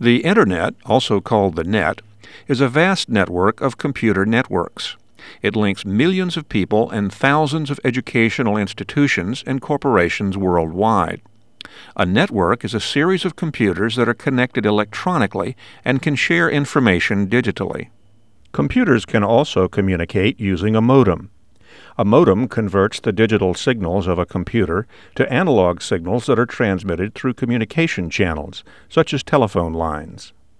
The Internet, also called the Net, is a vast network of computer networks. It links millions of people and thousands of educational institutions and corporations worldwide. A network is a series of computers that are connected electronically and can share information digitally. Computers can also communicate using a modem. A modem converts the digital signals of a computer to analog signals that are transmitted through communication channels, such as telephone lines.